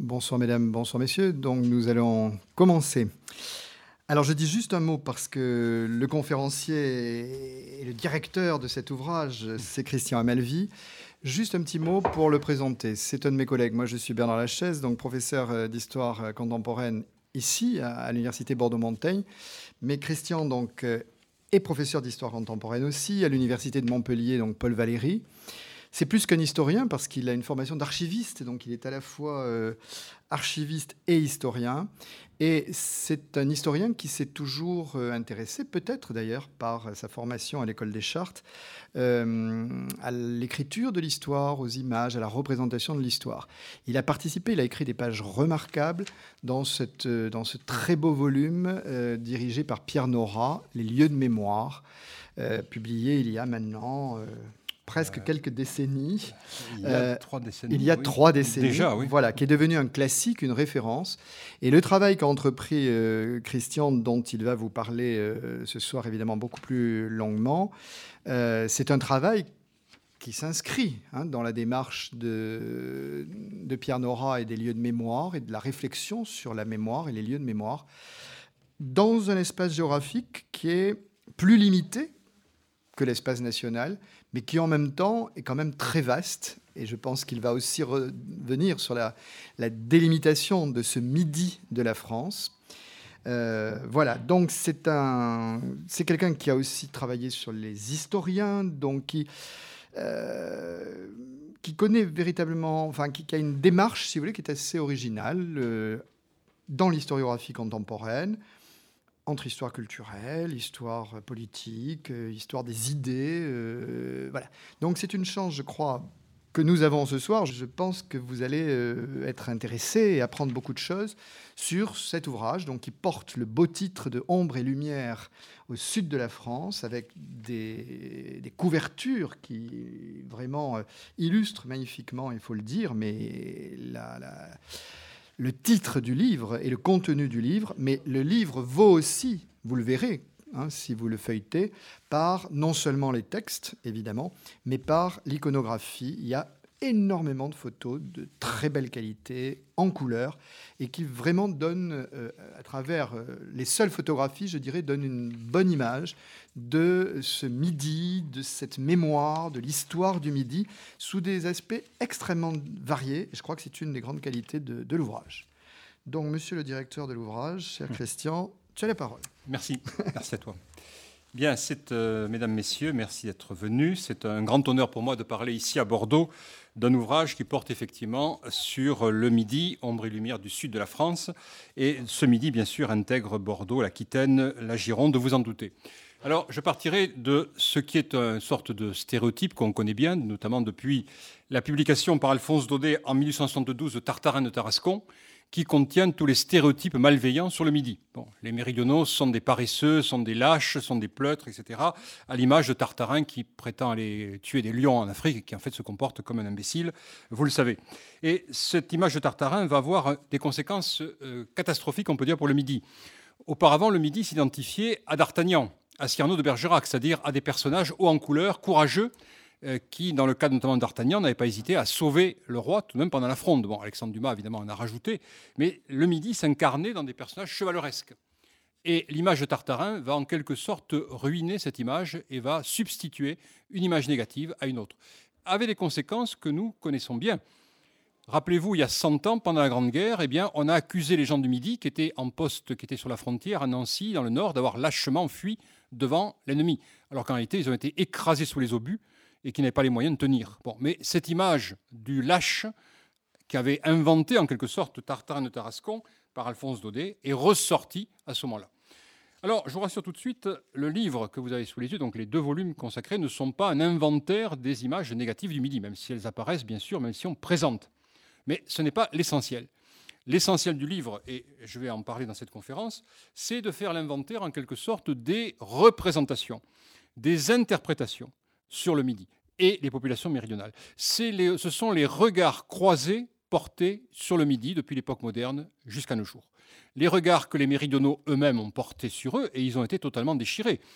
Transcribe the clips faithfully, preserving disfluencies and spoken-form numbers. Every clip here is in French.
Bonsoir mesdames, bonsoir messieurs. Donc nous allons commencer. Alors je dis juste un mot parce que le conférencier et le directeur de cet ouvrage, c'est Christian Amalvi. Juste un petit mot pour le présenter. C'est un de mes collègues. Moi je suis Bernard Lachaise, donc professeur d'histoire contemporaine ici à l'université Bordeaux-Montaigne. Mais Christian donc est professeur d'histoire contemporaine aussi à l'université de Montpellier, donc Paul Valéry. C'est plus qu'un historien parce qu'il a une formation d'archiviste, donc il est à la fois euh, archiviste et historien. Et c'est un historien qui s'est toujours euh, intéressé, peut-être d'ailleurs par sa formation à l'école des Chartes, euh, à l'écriture de l'histoire, aux images, à la représentation de l'histoire. Il a participé, il a écrit des pages remarquables dans, cette, dans ce très beau volume euh, dirigé par Pierre Nora, Les lieux de mémoire, euh, publié il y a maintenant... Euh, presque euh, quelques décennies. Il y a euh, trois décennies. Il y a oui. trois décennies. Déjà, oui. Voilà, qui est devenu un classique, une référence. Et le travail qu'a entrepris euh, Christian, dont il va vous parler euh, ce soir évidemment beaucoup plus longuement, euh, c'est un travail qui s'inscrit hein, dans la démarche de, de Pierre Nora et des lieux de mémoire et de la réflexion sur la mémoire et les lieux de mémoire dans un espace géographique qui est plus limité que l'espace national, mais qui en même temps est quand même très vaste. Et je pense qu'il va aussi revenir sur la, la délimitation de ce midi de la France. Euh, voilà, donc c'est un, c'est quelqu'un qui a aussi travaillé sur les historiens, donc qui, euh, qui connaît véritablement, enfin qui, qui a une démarche, si vous voulez, qui est assez originale euh, dans l'historiographie contemporaine, entre histoire culturelle, histoire politique, euh, histoire des idées. Euh, voilà. Donc c'est une chance, je crois, que nous avons ce soir. Je pense que vous allez euh, être intéressés et apprendre beaucoup de choses sur cet ouvrage, donc, qui porte le beau titre de « Ombre et lumière au sud de la France », avec des, des couvertures qui vraiment euh, illustrent magnifiquement, il faut le dire, mais la... la le titre du livre et le contenu du livre, mais le livre vaut aussi, vous le verrez, hein, si vous le feuilletez, par non seulement les textes, évidemment, mais par l'iconographie. Il y a énormément de photos de très belle qualité, en couleur, et qui vraiment donnent, euh, à travers euh, les seules photographies, je dirais, donnent une bonne image de ce midi, de cette mémoire, de l'histoire du midi, sous des aspects extrêmement variés. Et je crois que c'est une des grandes qualités de, de l'ouvrage. Donc, monsieur le directeur de l'ouvrage, cher Christian, tu as la parole. Merci, merci à toi. Bien, c'est, euh, mesdames, messieurs, merci d'être venus. C'est un grand honneur pour moi de parler ici à Bordeaux d'un ouvrage qui porte effectivement sur le Midi, ombre et lumière du sud de la France. Et ce Midi, bien sûr, intègre Bordeaux, l'Aquitaine, la Gironde, vous en doutez. Alors, je partirai de ce qui est une sorte de stéréotype qu'on connaît bien, notamment depuis la publication par Alphonse Daudet en mille huit cent soixante-douze de Tartarin de Tarascon, qui contient tous les stéréotypes malveillants sur le Midi. Bon, les méridionaux sont des paresseux, sont des lâches, sont des pleutres, et cetera, à l'image de Tartarin qui prétend aller tuer des lions en Afrique et qui en fait se comporte comme un imbécile, vous le savez. Et cette image de Tartarin va avoir des conséquences euh, catastrophiques, on peut dire, pour le Midi. Auparavant, le Midi s'identifiait à D'Artagnan, à Cyrano de Bergerac, c'est-à-dire à des personnages hauts en couleur, courageux, qui, dans le cas notamment d'Artagnan, n'avait pas hésité à sauver le roi, tout de même pendant la fronde. Bon, Alexandre Dumas, évidemment, en a rajouté, mais le Midi s'incarnait dans des personnages chevaleresques. Et l'image de Tartarin va en quelque sorte ruiner cette image et va substituer une image négative à une autre, avec des conséquences que nous connaissons bien. Rappelez-vous, il y a cent ans, pendant la Grande Guerre, eh bien, on a accusé les gens du Midi, qui étaient en poste, qui étaient sur la frontière, à Nancy, dans le Nord, d'avoir lâchement fui devant l'ennemi, alors qu'en réalité, ils ont été écrasés sous les obus et qui n'avaient pas les moyens de tenir. Bon, mais cette image du lâche qu'avait inventé en quelque sorte Tartarin de Tarascon par Alphonse Daudet est ressortie à ce moment-là. Alors, je vous rassure tout de suite, le livre que vous avez sous les yeux, donc les deux volumes consacrés, ne sont pas un inventaire des images négatives du Midi, même si elles apparaissent, bien sûr, même si on présente. Mais ce n'est pas l'essentiel. L'essentiel du livre, et je vais en parler dans cette conférence, c'est de faire l'inventaire en quelque sorte des représentations, des interprétations sur le Midi et les populations méridionales. C'est les, ce sont les regards croisés portés sur le Midi depuis l'époque moderne jusqu'à nos jours. Les regards que les méridionaux eux-mêmes ont portés sur eux, et ils ont été totalement déchirés.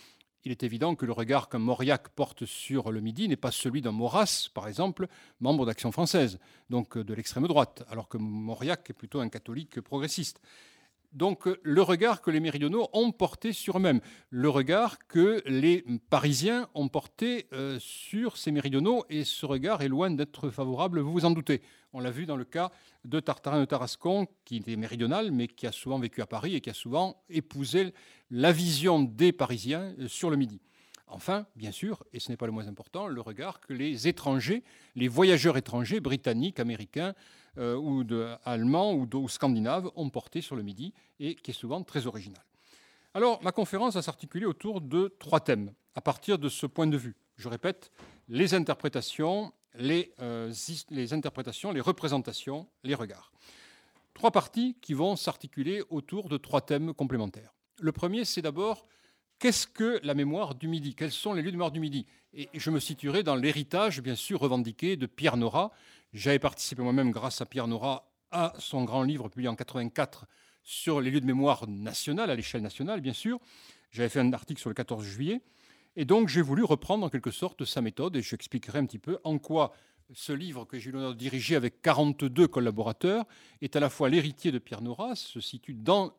il est évident que le regard qu'un Mauriac porte sur le Midi n'est pas celui d'un Maurras, par exemple, membre d'Action française, donc de l'extrême droite, alors que Mauriac est plutôt un catholique progressiste. Donc le regard que les méridionaux ont porté sur eux-mêmes, le regard que les Parisiens ont porté euh, sur ces méridionaux, et ce regard est loin d'être favorable, vous vous en doutez. On l'a vu dans le cas de Tartarin de Tarascon, qui était méridional, mais qui a souvent vécu à Paris et qui a souvent épousé la vision des Parisiens sur le Midi. Enfin, bien sûr, et ce n'est pas le moins important, le regard que les étrangers, les voyageurs étrangers, britanniques, américains, euh, ou de, allemands ou, de, ou scandinaves, ont porté sur le Midi, et qui est souvent très original. Alors, ma conférence va s'articuler autour de trois thèmes, à partir de ce point de vue. Je répète, les interprétations, les, euh, les interprétations, les représentations, les regards. Trois parties qui vont s'articuler autour de trois thèmes complémentaires. Le premier, c'est d'abord qu'est-ce que la mémoire du Midi? Quels sont les lieux de mémoire du Midi? Et je me situerai dans l'héritage, bien sûr, revendiqué de Pierre Nora. J'avais participé moi-même, grâce à Pierre Nora, à son grand livre publié en quatre-vingt-quatre sur les lieux de mémoire nationale, à l'échelle nationale, bien sûr. J'avais fait un article sur le quatorze juillet. Et donc, j'ai voulu reprendre en quelque sorte sa méthode, et j'expliquerai un petit peu en quoi ce livre que j'ai eu l'honneur de diriger avec quarante-deux collaborateurs est à la fois l'héritier de Pierre Nora, se situe dans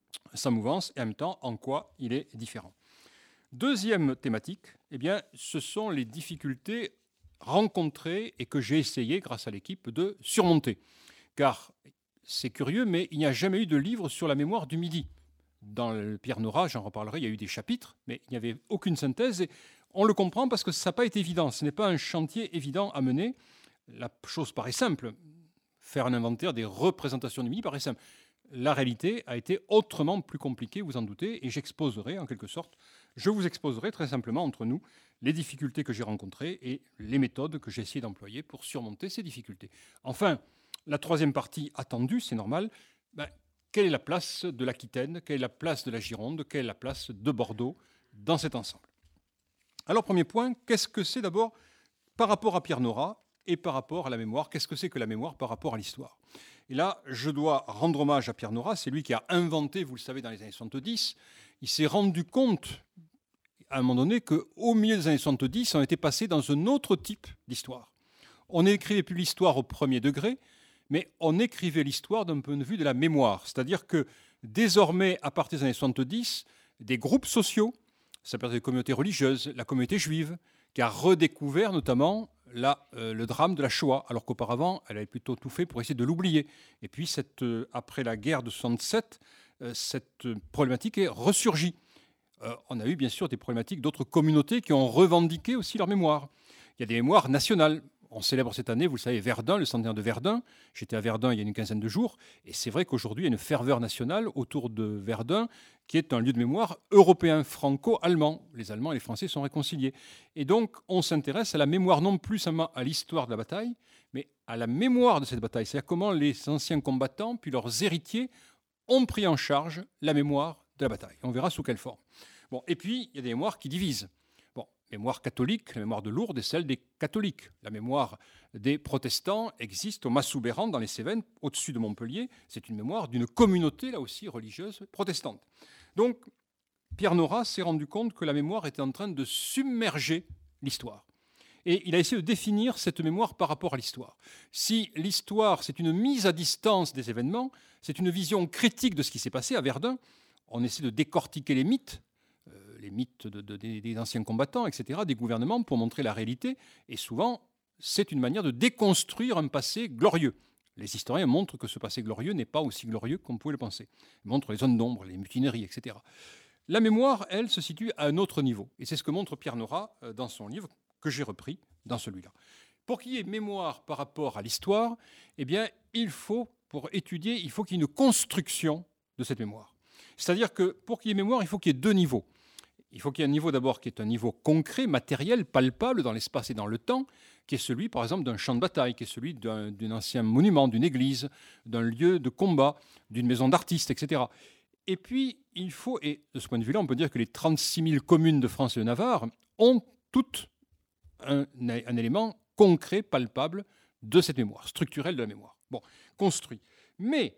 sa mouvance, et en même temps en quoi il est différent. Deuxième thématique, eh bien, ce sont les difficultés rencontrées et que j'ai essayé, grâce à l'équipe, de surmonter. Car c'est curieux, mais il n'y a jamais eu de livre sur la mémoire du Midi. Dans le Pierre Nora, j'en reparlerai, il y a eu des chapitres, mais il n'y avait aucune synthèse. Et on le comprend parce que ça n'a pas été évident. Ce n'est pas un chantier évident à mener. La chose paraît simple. Faire un inventaire des représentations du Midi paraît simple. La réalité a été autrement plus compliquée, vous en doutez, et j'exposerai en quelque sorte, je vous exposerai très simplement entre nous les difficultés que j'ai rencontrées et les méthodes que j'ai essayé d'employer pour surmonter ces difficultés. Enfin, la troisième partie attendue, c'est normal, ben, quelle est la place de l'Aquitaine, quelle est la place de la Gironde, quelle est la place de Bordeaux dans cet ensemble? Alors, premier point, qu'est-ce que c'est d'abord par rapport à Pierre Nora et par rapport à la mémoire? Qu'est-ce que c'est que la mémoire par rapport à l'histoire? Et là, je dois rendre hommage à Pierre Nora, c'est lui qui a inventé, vous le savez, dans les années soixante-dix, il s'est rendu compte, à un moment donné, qu'au milieu des années soixante-dix, on était passé dans un autre type d'histoire. On n'écrivait plus l'histoire au premier degré, mais on écrivait l'histoire d'un point de vue de la mémoire. C'est-à-dire que désormais, à partir des années soixante-dix, des groupes sociaux, ça peut être des communautés religieuses, la communauté juive, qui a redécouvert notamment la, euh, le drame de la Shoah, alors qu'auparavant, elle avait plutôt tout fait pour essayer de l'oublier. Et puis, cette, euh, après la guerre de soixante-sept, euh, cette problématique est ressurgie. Euh, on a eu bien sûr des problématiques d'autres communautés qui ont revendiqué aussi leur mémoire. Il y a des mémoires nationales. On célèbre cette année, vous le savez, Verdun, le centenaire de Verdun. J'étais à Verdun il y a une quinzaine de jours. Et c'est vrai qu'aujourd'hui, il y a une ferveur nationale autour de Verdun, qui est un lieu de mémoire européen, franco-allemand. Les Allemands et les Français sont réconciliés. Et donc, on s'intéresse à la mémoire, non plus seulement à l'histoire de la bataille, mais à la mémoire de cette bataille. C'est-à-dire comment les anciens combattants, puis leurs héritiers, ont pris en charge la mémoire de la bataille. On verra sous quelle forme. Bon, et puis, il y a des mémoires qui divisent. Mémoire catholique, la mémoire de Lourdes est celle des catholiques. La mémoire des protestants existe au Massoubéran, dans les Cévennes, au-dessus de Montpellier. C'est une mémoire d'une communauté, là aussi, religieuse protestante. Donc, Pierre Nora s'est rendu compte que la mémoire était en train de submerger l'histoire. Et il a essayé de définir cette mémoire par rapport à l'histoire. Si l'histoire, c'est une mise à distance des événements, c'est une vision critique de ce qui s'est passé à Verdun, on essaie de décortiquer les mythes, les mythes de, de, des anciens combattants, et cetera, des gouvernements pour montrer la réalité. Et souvent, c'est une manière de déconstruire un passé glorieux. Les historiens montrent que ce passé glorieux n'est pas aussi glorieux qu'on pouvait le penser. Ils montrent les zones d'ombre, les mutineries, et cetera. La mémoire, elle, se situe à un autre niveau. Et c'est ce que montre Pierre Nora dans son livre, que j'ai repris dans celui-là. Pour qu'il y ait mémoire par rapport à l'histoire, eh bien, il faut, pour étudier, il faut qu'il y ait une construction de cette mémoire. C'est-à-dire que pour qu'il y ait mémoire, il faut qu'il y ait deux niveaux. Il faut qu'il y ait un niveau d'abord qui est un niveau concret, matériel, palpable dans l'espace et dans le temps, qui est celui, par exemple, d'un champ de bataille, qui est celui d'un, d'un ancien monument, d'une église, d'un lieu de combat, d'une maison d'artistes, et cetera. Et puis, il faut, et de ce point de vue-là, on peut dire que les trente-six mille communes de France et de Navarre ont toutes un, un élément concret, palpable de cette mémoire, structurelle de la mémoire. Bon, construit. Mais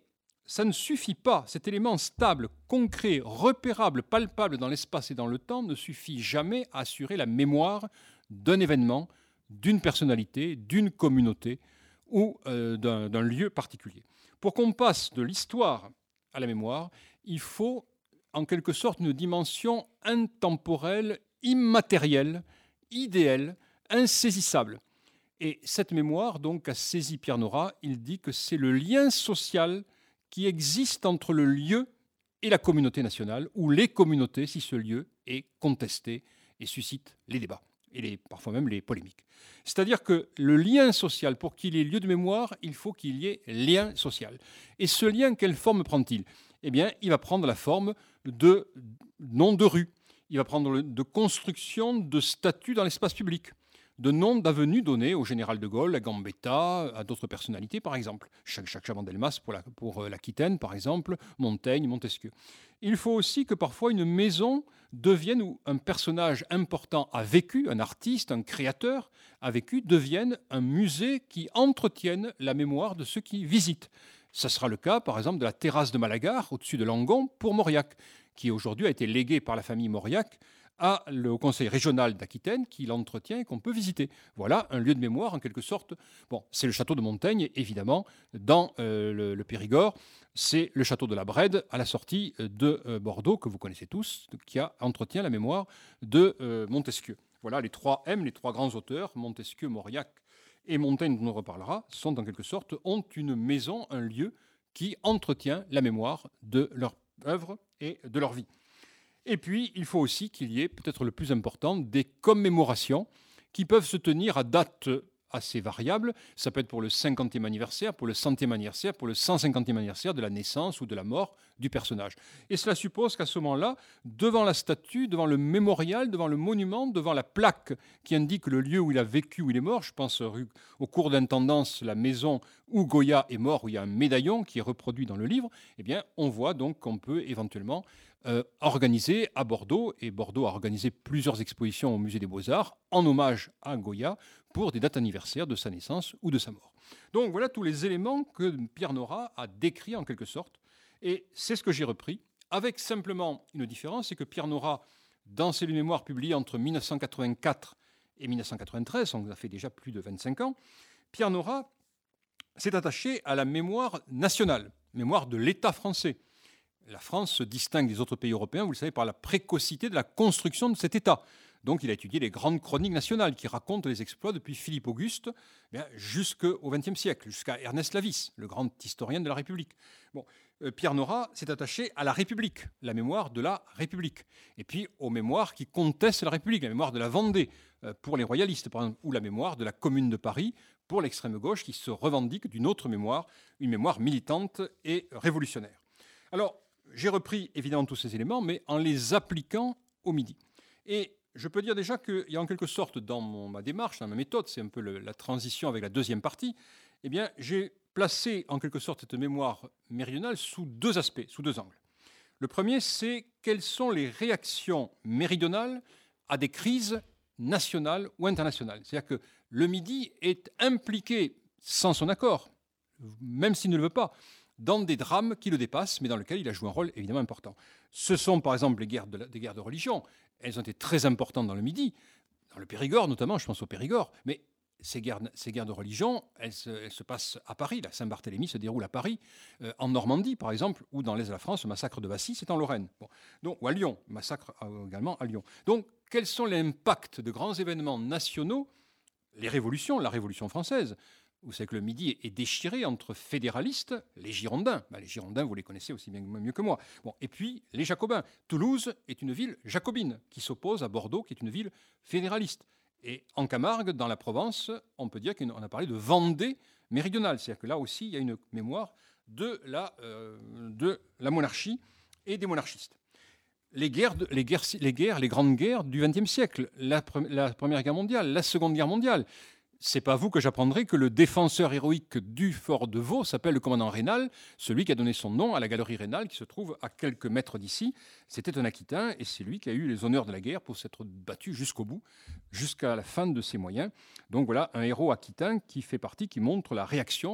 ça ne suffit pas. Cet élément stable, concret, repérable, palpable dans l'espace et dans le temps ne suffit jamais à assurer la mémoire d'un événement, d'une personnalité, d'une communauté ou euh, d'un, d'un lieu particulier. Pour qu'on passe de l'histoire à la mémoire, il faut en quelque sorte une dimension intemporelle, immatérielle, idéale, insaisissable. Et cette mémoire, donc, a saisi Pierre Nora. Il dit que c'est le lien social qui existe entre le lieu et la communauté nationale, ou les communautés, si ce lieu est contesté et suscite les débats, et les, parfois même les polémiques. C'est-à-dire que le lien social, pour qu'il y ait lieu de mémoire, il faut qu'il y ait lien social. Et ce lien, quelle forme prend-il ? Eh bien, il va prendre la forme de noms de rues, il va prendre de construction de statues dans l'espace public, de noms d'avenues donnés au général de Gaulle, à Gambetta, à d'autres personnalités, par exemple. Jacques Chaban-Delmas pour, la, pour l'Aquitaine, par exemple, Montaigne, Montesquieu. Il faut aussi que parfois une maison devienne, où un personnage important a vécu, un artiste, un créateur a vécu, devienne un musée qui entretienne la mémoire de ceux qui visitent. Ça sera le cas, par exemple, de la terrasse de Malagar, au-dessus de Langon, pour Mauriac, qui aujourd'hui a été léguée par la famille Mauriac à, le, au conseil régional d'Aquitaine, qui l'entretient et qu'on peut visiter. Voilà un lieu de mémoire, en quelque sorte. Bon, c'est le château de Montaigne, évidemment, dans euh, le, le Périgord. C'est le château de la Brède, à la sortie de euh, Bordeaux, que vous connaissez tous, qui a, entretient la mémoire de euh, Montesquieu. Voilà, les trois M, les trois grands auteurs, Montesquieu, Mauriac et Montaigne, dont on reparlera, sont en quelque sorte, ont une maison, un lieu qui entretient la mémoire de leur œuvre et de leur vie. Et puis, il faut aussi qu'il y ait, peut-être le plus important, des commémorations qui peuvent se tenir à date assez variable. Ça peut être pour le cinquantième anniversaire, pour le centième anniversaire, pour le cent cinquantième anniversaire de la naissance ou de la mort du personnage. Et cela suppose qu'à ce moment-là, devant la statue, devant le mémorial, devant le monument, devant la plaque qui indique le lieu où il a vécu, où il est mort, je pense au cours d'intendance, la maison où Goya est mort, où il y a un médaillon qui est reproduit dans le livre, eh bien, on voit donc qu'on peut éventuellement Euh, organisé à Bordeaux, et Bordeaux a organisé plusieurs expositions au Musée des Beaux-Arts en hommage à Goya pour des dates anniversaires de sa naissance ou de sa mort. Donc voilà tous les éléments que Pierre Nora a décrits en quelque sorte, et c'est ce que j'ai repris, avec simplement une différence, c'est que Pierre Nora, dans ses mémoires publiés entre mille neuf cent quatre-vingt-quatre et mille neuf cent quatre-vingt-treize, on a fait déjà plus de vingt-cinq ans, Pierre Nora s'est attaché à la mémoire nationale, mémoire de l'État français. La France se distingue des autres pays européens, vous le savez, par la précocité de la construction de cet État. Donc il a étudié les grandes chroniques nationales qui racontent les exploits depuis Philippe Auguste jusqu'au vingtième siècle, jusqu'à Ernest Lavis, le grand historien de la République. Bon, euh, Pierre Nora s'est attaché à la République, la mémoire de la République, et puis aux mémoires qui contestent la République, la mémoire de la Vendée euh, pour les royalistes, par exemple, ou la mémoire de la Commune de Paris pour l'extrême gauche qui se revendique d'une autre mémoire, une mémoire militante et révolutionnaire. Alors, j'ai repris évidemment tous ces éléments, mais en les appliquant au Midi. Et je peux dire déjà qu'il y a en quelque sorte dans mon, ma démarche, dans ma méthode, c'est un peu le, la transition avec la deuxième partie, eh bien, j'ai placé en quelque sorte cette mémoire méridionale sous deux aspects, sous deux angles. Le premier, c'est quelles sont les réactions méridionales à des crises nationales ou internationales. C'est-à-dire que le Midi est impliqué, sans son accord, même s'il ne le veut pas, dans des drames qui le dépassent, mais dans lesquels il a joué un rôle évidemment important. Ce sont par exemple les guerres de la, des guerres de religion. Elles ont été très importantes dans le Midi, dans le Périgord notamment, je pense au Périgord, mais ces guerres, ces guerres de religion, elles se, elles se passent à Paris. La Saint-Barthélemy se déroule à Paris, euh, en Normandie par exemple, ou dans l'Est de la France, le massacre de Vassy, c'est en Lorraine. Bon. Donc, ou à Lyon, massacre également à Lyon. Donc, quels sont les impacts de grands événements nationaux? Les révolutions, la Révolution française. Vous savez que le Midi est déchiré entre fédéralistes, les Girondins. Ben, les Girondins, vous les connaissez aussi bien, mieux que moi. Bon, et puis les Jacobins. Toulouse est une ville jacobine qui s'oppose à Bordeaux, qui est une ville fédéraliste. Et en Camargue, dans la Provence, on peut dire qu'on a parlé de Vendée méridionale. C'est-à-dire que là aussi, il y a une mémoire de la, euh, de la monarchie et des monarchistes. Les guerres, de, les, guerres, les guerres, les grandes guerres du vingtième siècle, la, la Première Guerre mondiale, la Seconde Guerre mondiale. C'est pas vous que j'apprendrai que le défenseur héroïque du fort de Vaux s'appelle le commandant Raynal, celui qui a donné son nom à la galerie Raynal qui se trouve à quelques mètres d'ici. C'était un Aquitain et c'est lui qui a eu les honneurs de la guerre pour s'être battu jusqu'au bout, jusqu'à la fin de ses moyens. Donc voilà, un héros aquitain qui fait partie, qui montre la réaction,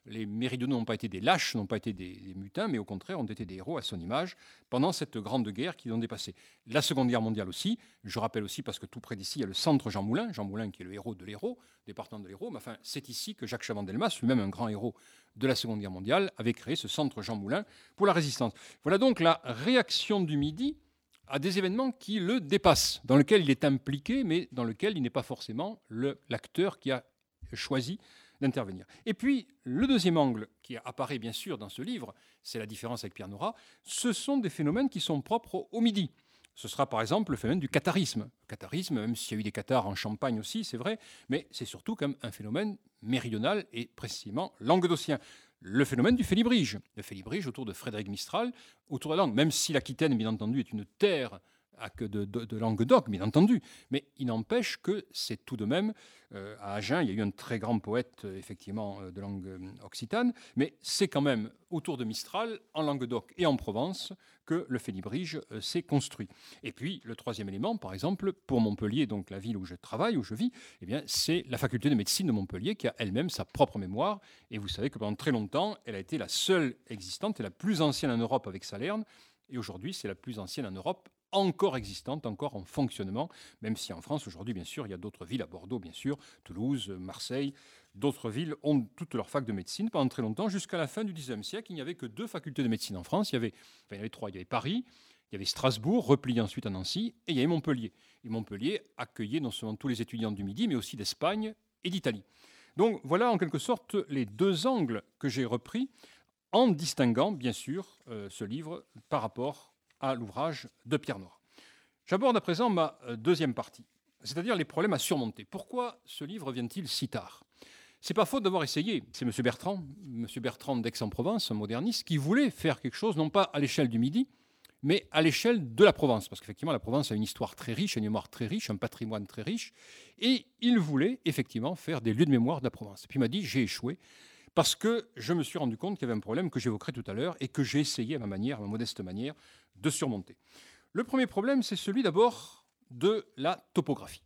les méridionaux n'ont pas été des lâches, n'ont pas été des, des mutins, mais au contraire ont été des héros à son image pendant cette grande guerre qu'ils ont dépassée. La Seconde Guerre mondiale aussi, je rappelle aussi parce que tout près d'ici, il y a le centre Jean Moulin, Jean Moulin qui est le héros de l'Hérault, département de l'Hérault, mais enfin c'est ici que Jacques Chaban-Delmas, lui-même un grand héros de la Seconde Guerre mondiale, avait créé ce centre Jean Moulin pour la résistance. Voilà donc la réaction du Midi à des événements qui le dépassent, dans lesquels il est impliqué, mais dans lesquels il n'est pas forcément le, l'acteur qui a choisi d'intervenir. Et puis, le deuxième angle qui apparaît bien sûr dans ce livre, c'est la différence avec Pierre Nora, ce sont des phénomènes qui sont propres au Midi. Ce sera par exemple le phénomène du catharisme. Le catharisme, même s'il y a eu des cathars en Champagne aussi, c'est vrai, mais c'est surtout comme un phénomène méridional et précisément languedocien. Le phénomène du félibrige. Le félibrige autour de Frédéric Mistral, autour de la langue, même si l'Aquitaine, bien entendu, est une terre de, de, de Languedoc, bien entendu, mais il n'empêche que c'est tout de même, euh, à Agen, il y a eu un très grand poète, effectivement, de langue occitane, mais c'est quand même autour de Mistral, en Languedoc et en Provence, que le félibrige euh, s'est construit. Et puis, le troisième élément, par exemple, pour Montpellier, donc la ville où je travaille, où je vis, eh bien, c'est la faculté de médecine de Montpellier qui a elle-même sa propre mémoire, et vous savez que pendant très longtemps, elle a été la seule existante et la plus ancienne en Europe avec Salerne, et aujourd'hui, c'est la plus ancienne en Europe encore existante, encore en fonctionnement, même si en France, aujourd'hui, bien sûr, il y a d'autres villes, à Bordeaux, bien sûr, Toulouse, Marseille, d'autres villes ont toutes leurs facs de médecine pendant très longtemps. Jusqu'à la fin du dix-neuvième siècle, il n'y avait que deux facultés de médecine en France. Il y avait, enfin, il y avait trois. Il y avait Paris, il y avait Strasbourg, replié ensuite à Nancy, et il y avait Montpellier. Et Montpellier accueillait non seulement tous les étudiants du Midi, mais aussi d'Espagne et d'Italie. Donc voilà en quelque sorte les deux angles que j'ai repris, en distinguant, bien sûr, euh, ce livre par rapport à l'ouvrage de Pierre Nora. J'aborde à présent ma deuxième partie, c'est-à-dire les problèmes à surmonter. Pourquoi ce livre vient-il si tard ? C'est pas faute d'avoir essayé. C'est M. Bertrand, M. Bertrand d'Aix-en-Provence, un moderniste, qui voulait faire quelque chose, non pas à l'échelle du Midi, mais à l'échelle de la Provence. Parce qu'effectivement, la Provence a une histoire très riche, une mémoire très riche, un patrimoine très riche. Et il voulait effectivement faire des lieux de mémoire de la Provence. Et puis il m'a dit, j'ai échoué. Parce que je me suis rendu compte qu'il y avait un problème que j'évoquerai tout à l'heure et que j'ai essayé à ma manière, à ma modeste manière, de surmonter. Le premier problème, c'est celui d'abord de la topographie.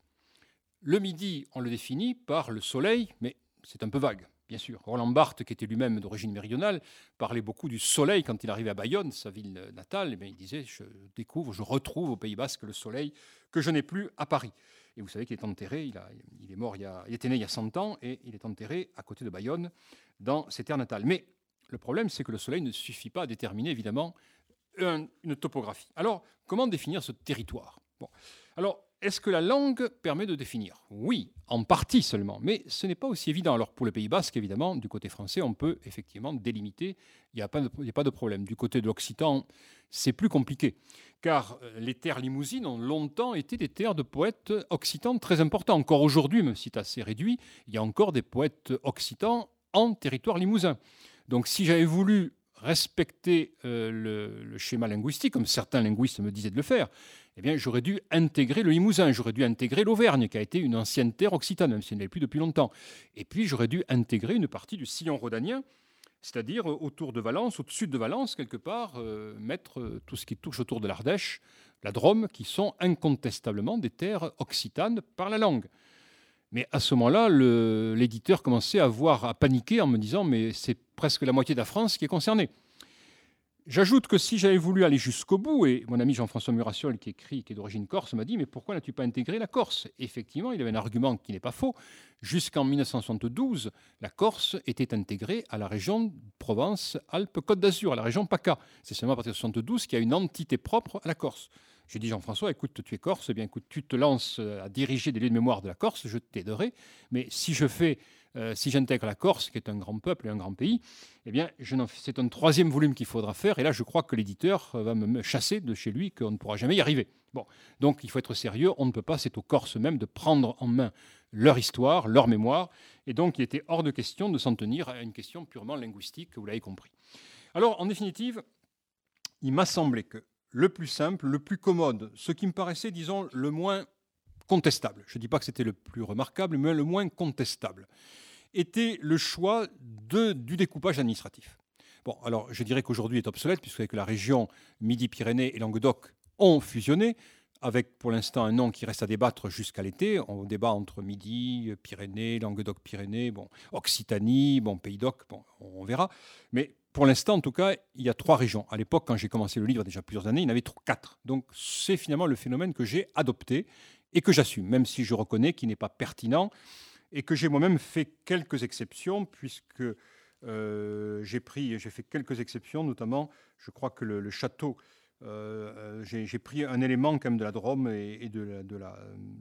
Le Midi, on le définit par le soleil, mais c'est un peu vague, bien sûr. Roland Barthes, qui était lui-même d'origine méridionale, parlait beaucoup du soleil quand il arrivait à Bayonne, sa ville natale. Et bien, il disait, je découvre, je retrouve au Pays Basque le soleil que je n'ai plus à Paris. Et vous savez qu'il est enterré, il, a, il est mort, il, a, il était né il y a cent ans, et il est enterré à côté de Bayonne, dans ses terres natales. Mais le problème, c'est que le soleil ne suffit pas à déterminer, évidemment, un, une topographie. Alors, comment définir ce territoire ? Bon. Alors, est-ce que la langue permet de définir ? Oui, en partie seulement, mais ce n'est pas aussi évident. Alors, pour le Pays Basque, évidemment, du côté français, on peut effectivement délimiter, il n'y a, a pas de problème. Du côté de l'Occitan, c'est plus compliqué, car les terres limousines ont longtemps été des terres de poètes occitans très importants. Encore aujourd'hui, même si c'est assez réduit, il y a encore des poètes occitans en territoire limousin. Donc, si j'avais voulu respecter euh, le, le schéma linguistique, comme certains linguistes me disaient de le faire, eh bien, j'aurais dû intégrer le Limousin, j'aurais dû intégrer l'Auvergne, qui a été une ancienne terre occitane, même si elle n'est plus depuis longtemps. Et puis, j'aurais dû intégrer une partie du sillon rhodanien, c'est-à-dire autour de Valence, au-dessus de Valence, quelque part, euh, mettre euh, tout ce qui touche autour de l'Ardèche, la Drôme, qui sont incontestablement des terres occitanes par la langue. Mais à ce moment-là, le, l'éditeur commençait à voir, à paniquer en me disant « mais c'est presque la moitié de la France qui est concernée ». J'ajoute que si j'avais voulu aller jusqu'au bout, et mon ami Jean-François Murassiol, qui écrit, qui est d'origine corse, m'a dit « mais pourquoi n'as-tu pas intégré la Corse ?» Effectivement, il avait un argument qui n'est pas faux. Jusqu'en mille neuf cent soixante-douze, la Corse était intégrée à la région Provence-Alpes-Côte d'Azur, à la région PACA. C'est seulement à partir de soixante-douze qu'il y a une entité propre à la Corse. J'ai dit, Jean-François, écoute, tu es corse, eh bien, écoute, tu te lances à diriger des lieux de mémoire de la Corse, je t'aiderai. Mais si je fais, euh, si j'intègre la Corse, qui est un grand peuple et un grand pays, eh bien, je n'en, c'est un troisième volume qu'il faudra faire. Et là, je crois que l'éditeur va me chasser de chez lui, qu'on ne pourra jamais y arriver. Bon, donc, il faut être sérieux. On ne peut pas, c'est aux Corses même de prendre en main leur histoire, leur mémoire. Et donc, il était hors de question de s'en tenir à une question purement linguistique, vous l'avez compris. Alors, en définitive, il m'a semblé que le plus simple, le plus commode, ce qui me paraissait, disons, le moins contestable, je ne dis pas que c'était le plus remarquable, mais le moins contestable, était le choix de, du découpage administratif. Bon, alors je dirais qu'aujourd'hui il est obsolète, puisque avec la région Midi-Pyrénées et Languedoc ont fusionné. avec pour l'instant un nom qui reste à débattre jusqu'à l'été. On débat entre Midi, Pyrénées, Languedoc-Pyrénées, bon, Occitanie, bon, Pays d'Oc, bon, on verra. Mais pour l'instant, en tout cas, il y a trois régions. À l'époque, quand j'ai commencé le livre, déjà plusieurs années, il y en avait quatre. Donc c'est finalement le phénomène que j'ai adopté et que j'assume, même si je reconnais qu'il n'est pas pertinent et que j'ai moi-même fait quelques exceptions, puisque euh, j'ai pris, j'ai fait quelques exceptions, notamment, je crois que le, le château, euh, j'ai, j'ai pris un élément quand même de la Drôme et, et de la, de la,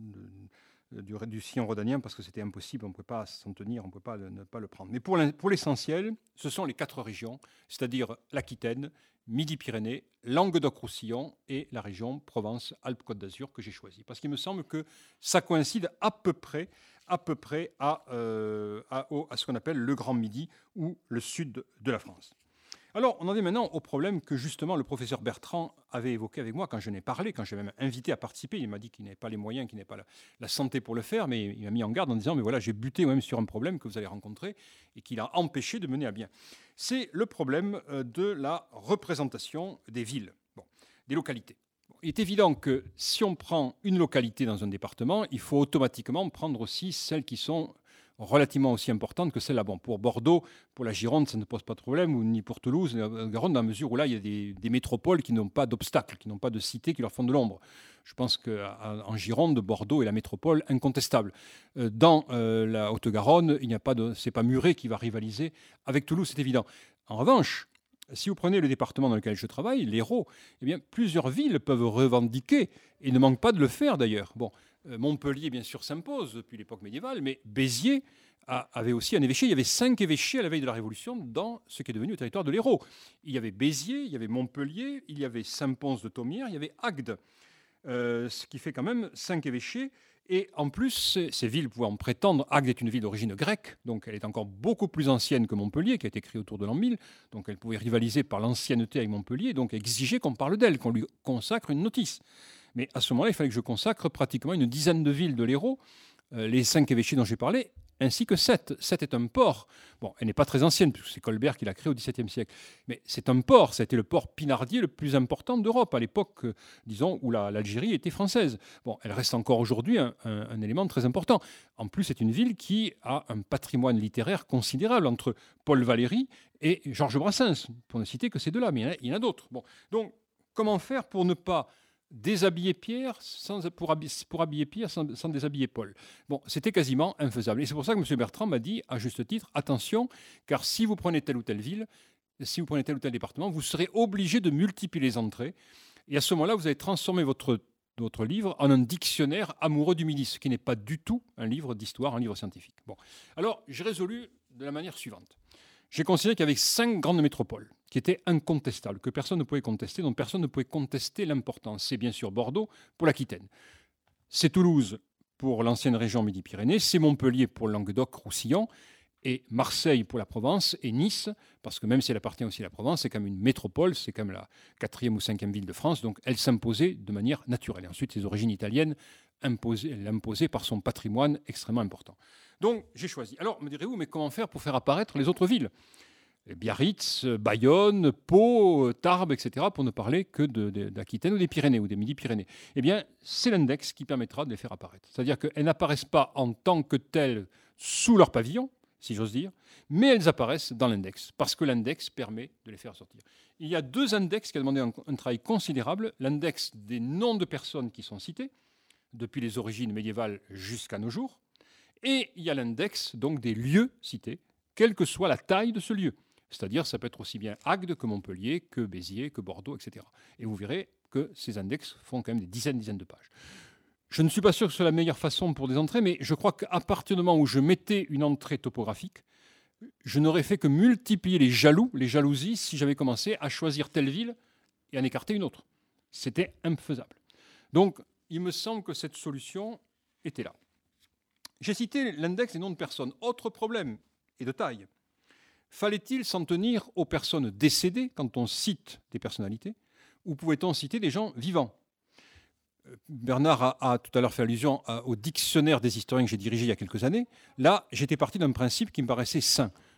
de, du, du sillon rhodanien, parce que c'était impossible, on ne pouvait pas s'en tenir, on ne pouvait pas le, ne pas le prendre. Mais pour, pour l'essentiel, ce sont les quatre régions, c'est-à-dire l'Aquitaine, Midi-Pyrénées, Languedoc-Roussillon et la région Provence-Alpes-Côte d'Azur que j'ai choisie. Parce qu'il me semble que ça coïncide à peu près, à, peu près à, euh, à, à ce qu'on appelle le Grand Midi ou le sud de la France. Alors, on en est maintenant au problème que justement le professeur Bertrand avait évoqué avec moi quand je n'ai parlé, quand j'ai même invité à participer. Il m'a dit qu'il n'avait pas les moyens, qu'il n'avait pas la, la santé pour le faire, mais il m'a mis en garde en disant « mais voilà, j'ai buté même sur un problème que vous allez rencontrer et qui l'a empêché de mener à bien ». C'est le problème de la représentation des villes, bon, des localités. Bon, il est évident que si on prend une localité dans un département, il faut automatiquement prendre aussi celles qui sont relativement aussi importante que celle-là. Bon, pour Bordeaux, pour la Gironde, ça ne pose pas de problème, ou ni pour Toulouse, ni la Garonne, dans la mesure où là, il y a des, des métropoles qui n'ont pas d'obstacles, qui n'ont pas de cités qui leur font de l'ombre. Je pense qu'en Gironde, Bordeaux est la métropole incontestable. Dans euh, la Haute-Garonne, il n'y a pas de, c'est pas Muret qui va rivaliser avec Toulouse, c'est évident. En revanche, si vous prenez le département dans lequel je travaille, l'Hérault, eh bien, plusieurs villes peuvent revendiquer, et ne manquent pas de le faire d'ailleurs. Bon, Montpellier, bien sûr, s'impose depuis l'époque médiévale, mais Béziers a, avait aussi un évêché. Il y avait cinq évêchés à la veille de la Révolution dans ce qui est devenu le territoire de l'Hérault. Il y avait Béziers, il y avait Montpellier, il y avait Saint-Pons de Thomières, il y avait Agde, euh, ce qui fait quand même cinq évêchés. Et en plus, ces, ces villes pouvaient en prétendre. Agde est une ville d'origine grecque, donc elle est encore beaucoup plus ancienne que Montpellier, qui a été créée autour de l'an mille. Donc elle pouvait rivaliser par l'ancienneté avec Montpellier, donc exiger qu'on parle d'elle, qu'on lui consacre une notice. Mais à ce moment-là, il fallait que je consacre pratiquement une dizaine de villes de l'Hérault, euh, les cinq évêchés dont j'ai parlé, ainsi que Sète. Sète est un port. Bon, elle n'est pas très ancienne, puisque c'est Colbert qui l'a créée au XVIIe siècle. Mais c'est un port. C'était le port pinardier le plus important d'Europe, à l'époque, euh, disons, où la, l'Algérie était française. Bon, elle reste encore aujourd'hui un, un, un élément très important. En plus, c'est une ville qui a un patrimoine littéraire considérable entre Paul Valéry et Georges Brassens, pour ne citer que ces deux-là. Mais il y en a, il y en a d'autres. Bon, donc, comment faire pour ne pas déshabiller Pierre sans, pour, habiller, pour habiller Pierre sans, sans déshabiller Paul. Bon, c'était quasiment infaisable. Et c'est pour ça que M. Bertrand m'a dit, à juste titre, attention, car si vous prenez telle ou telle ville, si vous prenez tel ou tel département, vous serez obligé de multiplier les entrées. Et à ce moment-là, vous allez transformer votre, votre livre en un dictionnaire amoureux du Midi, ce qui n'est pas du tout un livre d'histoire, un livre scientifique. Bon. Alors, j'ai résolu de la manière suivante. J'ai considéré qu'il y avait cinq grandes métropoles qui étaient incontestables, que personne ne pouvait contester, dont personne ne pouvait contester l'importance. C'est bien sûr Bordeaux pour l'Aquitaine. C'est Toulouse pour l'ancienne région Midi-Pyrénées, c'est Montpellier pour le Languedoc-Roussillon, et Marseille pour la Provence, et Nice, parce que même si elle appartient aussi à la Provence, c'est quand même une métropole, c'est quand même la quatrième ou cinquième ville de France, donc elle s'imposait de manière naturelle. Et ensuite, ses origines italiennes, imposées, elle l'imposait par son patrimoine extrêmement important. Donc, j'ai choisi. Alors, me direz-vous, mais comment faire pour faire apparaître les autres villes ? Biarritz, Bayonne, Pau, Tarbes, et cetera, pour ne parler que de, de, d'Aquitaine ou des Pyrénées ou des Midi-Pyrénées. Eh bien, c'est l'index qui permettra de les faire apparaître. C'est-à-dire qu'elles n'apparaissent pas en tant que telles sous leur pavillon, si j'ose dire, mais elles apparaissent dans l'index, parce que l'index permet de les faire sortir. Il y a deux index qui ont demandé un, un travail considérable. L'index des noms de personnes qui sont citées, depuis les origines médiévales jusqu'à nos jours, et il y a l'index donc des lieux cités, quelle que soit la taille de ce lieu. C'est-à-dire, ça peut être aussi bien Agde que Montpellier, que Béziers, que Bordeaux, et cetera. Et vous verrez que ces index font quand même des dizaines, dizaines de pages. Je ne suis pas sûr que ce soit la meilleure façon pour des entrées, mais je crois qu'à partir du moment où je mettais une entrée topographique, je n'aurais fait que multiplier les jaloux, les jalousies, si j'avais commencé à choisir telle ville et à en écarter une autre. C'était infaisable. Donc, il me semble que cette solution était là. J'ai cité l'index des noms de personnes. Autre problème, et de taille. Fallait-il s'en tenir aux personnes décédées quand on cite des personnalités, ou pouvait-on citer des gens vivants ? Bernard a, a tout à l'heure fait allusion à, au dictionnaire des historiens que j'ai dirigé il y a quelques années. Là, j'étais parti d'un principe qui me paraissait sain.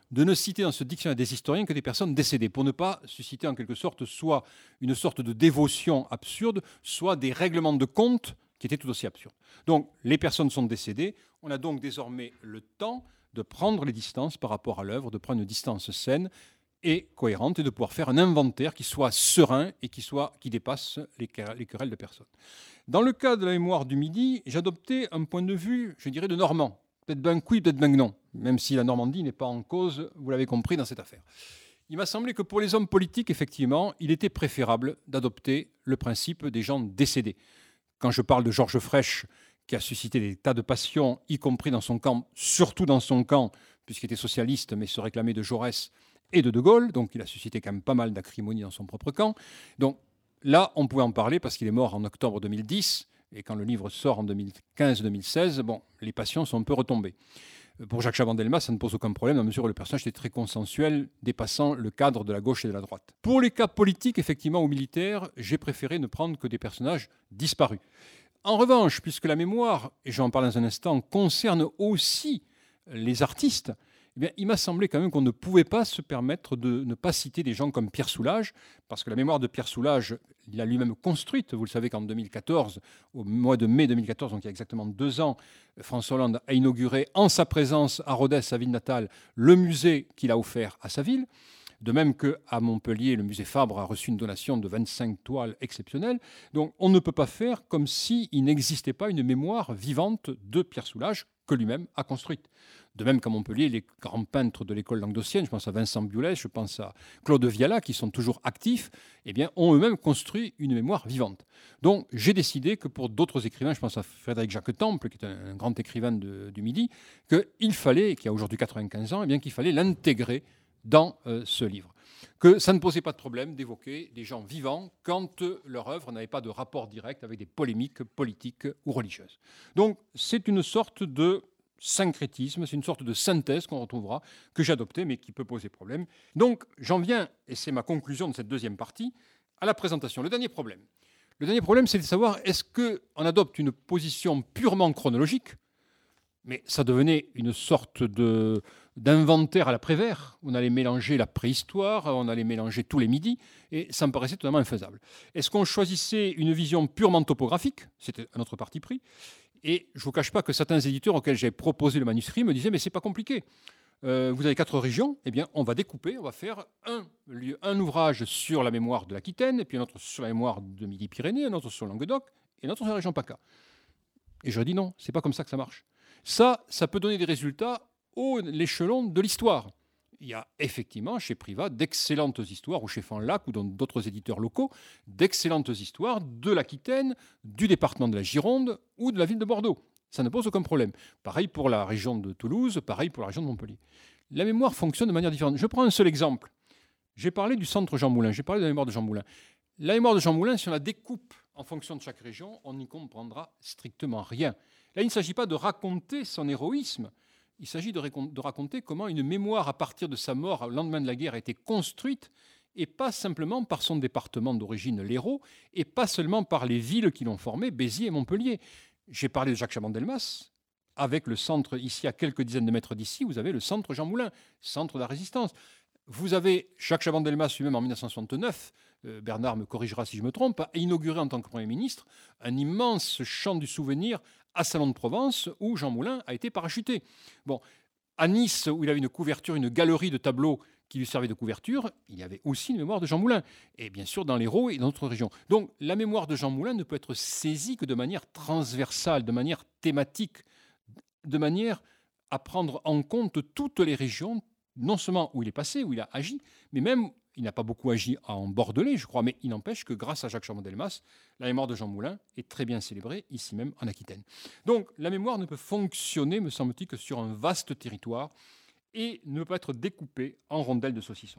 de ne citer dans ce dictionnaire des historiens que des personnes décédées, pour ne pas susciter en quelque sorte soit une sorte de dévotion absurde, soit des règlements de compte qui étaient tout aussi absurdes. Donc les personnes sont décédées, on a donc désormais le temps de prendre les distances par rapport à l'œuvre, de prendre une distance saine et cohérente, et de pouvoir faire un inventaire qui soit serein et qui, soit, qui dépasse les querelles de personnes. Dans le cas de la mémoire du Midi, j'adoptais un point de vue, je dirais, de Normand. Peut-être ben oui, peut-être ben non, même si la Normandie n'est pas en cause, vous l'avez compris, dans cette affaire. Il m'a semblé que pour les hommes politiques, effectivement, il était préférable d'adopter le principe des gens décédés. Quand je parle de Georges Frêche, qui a suscité des tas de passions, y compris dans son camp, surtout dans son camp, puisqu'il était socialiste, mais se réclamait de Jaurès et de De Gaulle, donc il a suscité quand même pas mal d'acrimonie dans son propre camp. Donc là, on pouvait en parler parce qu'il est mort en octobre deux mille dix, et quand le livre sort en deux mille quinze deux mille seize, bon, les passions sont un peu retombées. Pour Jacques Chaban-Delmas, ça ne pose aucun problème, dans la mesure où le personnage était très consensuel, dépassant le cadre de la gauche et de la droite. Pour les cas politiques, effectivement, ou militaires, j'ai préféré ne prendre que des personnages disparus. En revanche, puisque la mémoire, et j'en parle dans un instant, concerne aussi les artistes, eh bien, il m'a semblé quand même qu'on ne pouvait pas se permettre de ne pas citer des gens comme Pierre Soulages, parce que la mémoire de Pierre Soulages, il a lui-même construite. Vous le savez qu'en deux mille quatorze, au mois de mai deux mille quatorze, donc il y a exactement deux ans, François Hollande a inauguré en sa présence à Rodez, sa ville natale, le musée qu'il a offert à sa ville. De même qu'à Montpellier, le musée Fabre a reçu une donation de vingt-cinq toiles exceptionnelles. Donc on ne peut pas faire comme s'il n'existait pas une mémoire vivante de Pierre Soulages que lui-même a construite. De même qu'à Montpellier, les grands peintres de l'école languedocienne, je pense à Vincent Biolès, je pense à Claude Viala, qui sont toujours actifs, eh bien, ont eux-mêmes construit une mémoire vivante. Donc j'ai décidé que pour d'autres écrivains, je pense à Frédéric Jacques Temple, qui est un, un grand écrivain de, du Midi, qu'il fallait, qui a aujourd'hui quatre-vingt-quinze ans, eh bien, qu'il fallait l'intégrer dans euh, ce livre. Que ça ne posait pas de problème d'évoquer des gens vivants quand euh, leur œuvre n'avait pas de rapport direct avec des polémiques politiques ou religieuses. Donc c'est une sorte de syncrétisme, c'est une sorte de synthèse qu'on retrouvera, que j'ai adoptée, mais qui peut poser problème. Donc j'en viens, et c'est ma conclusion de cette deuxième partie, à la présentation. Le dernier problème. Le dernier problème, c'est de savoir, est-ce qu'on adopte une position purement chronologique, mais ça devenait une sorte de, d'inventaire à la Prévert. On allait mélanger la préhistoire, on allait mélanger tous les midis, et ça me paraissait totalement infaisable. Est-ce qu'on choisissait une vision purement topographique? C'était un autre parti pris. Et je ne vous cache pas que certains éditeurs auxquels j'ai proposé le manuscrit me disaient « mais c'est pas compliqué. Euh, vous avez quatre régions, eh bien on va découper, on va faire un, lieu, un ouvrage sur la mémoire de l'Aquitaine, et puis un autre sur la mémoire de Midi-Pyrénées, un autre sur le Languedoc, et un autre sur la région PACA. » Et je dis non, c'est pas comme ça que ça marche. Ça, ça peut donner des résultats au l'échelon de l'histoire. Il y a effectivement chez Privat d'excellentes histoires, ou chez Fanlac, ou dans d'autres éditeurs locaux, d'excellentes histoires de l'Aquitaine, du département de la Gironde ou de la ville de Bordeaux. Ça ne pose aucun problème. Pareil pour la région de Toulouse, pareil pour la région de Montpellier. La mémoire fonctionne de manière différente. Je prends un seul exemple. J'ai parlé du centre Jean Moulin, j'ai parlé de la mémoire de Jean Moulin. La mémoire de Jean Moulin, si on la découpe en fonction de chaque région, on n'y comprendra strictement rien. Là, il ne s'agit pas de raconter son héroïsme. Il s'agit de, de raconter comment une mémoire, à partir de sa mort, au lendemain de la guerre, a été construite, et pas simplement par son département d'origine, l'Hérault, et pas seulement par les villes qui l'ont formé, Béziers et Montpellier. J'ai parlé de Jacques Chaban-Delmas. Avec le centre, ici, à quelques dizaines de mètres d'ici, vous avez le centre Jean Moulin, centre de la Résistance. Vous avez Jacques Chaban-Delmas lui-même en mille neuf cent soixante-neuf, euh, Bernard me corrigera si je me trompe, a inauguré en tant que Premier ministre un immense champ du souvenir à Salon de Provence où Jean Moulin a été parachuté. Bon, à Nice, où il avait une couverture, une galerie de tableaux qui lui servait de couverture, il y avait aussi une mémoire de Jean Moulin. Et bien sûr dans l'Hérault et dans d'autres régions. Donc la mémoire de Jean Moulin ne peut être saisie que de manière transversale, de manière thématique, de manière à prendre en compte toutes les régions, non seulement où il est passé, où il a agi, mais même, il n'a pas beaucoup agi en Bordelais, je crois, mais il n'empêche que grâce à Jacques Chaban-Delmas, la mémoire de Jean Moulin est très bien célébrée, ici même en Aquitaine. Donc la mémoire ne peut fonctionner, me semble-t-il, que sur un vaste territoire et ne peut pas être découpée en rondelles de saucisson.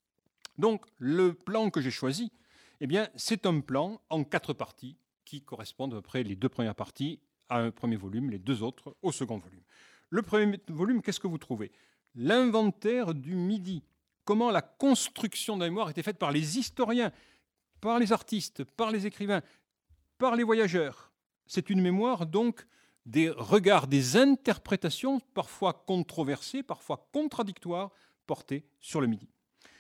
Donc le plan que j'ai choisi, eh bien, c'est un plan en quatre parties qui correspondent à peu près les deux premières parties à un premier volume, les deux autres au second volume. Le premier volume, qu'est-ce que vous trouvez? L'inventaire du Midi. Comment la construction de la mémoire était faite par les historiens, par les artistes, par les écrivains, par les voyageurs. C'est une mémoire donc des regards, des interprétations, parfois controversées, parfois contradictoires, portée sur le Midi.